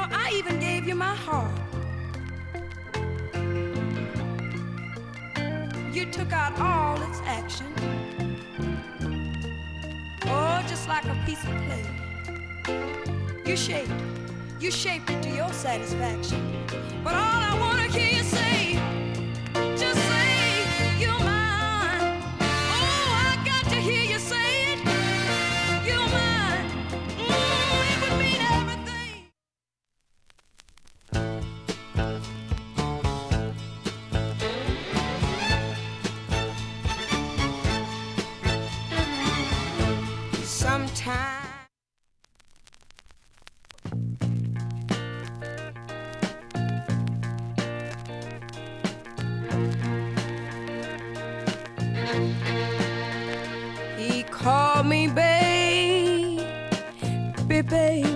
know, I even gave you my heart. You took out all its action. Oh, just like a piece of clay. You shaped it to your satisfaction. But all I wanna hear you say, just say you're mine. Oh, I got to hear you say it. You're mine. It would mean everything. Sometimes he called me baby, baby.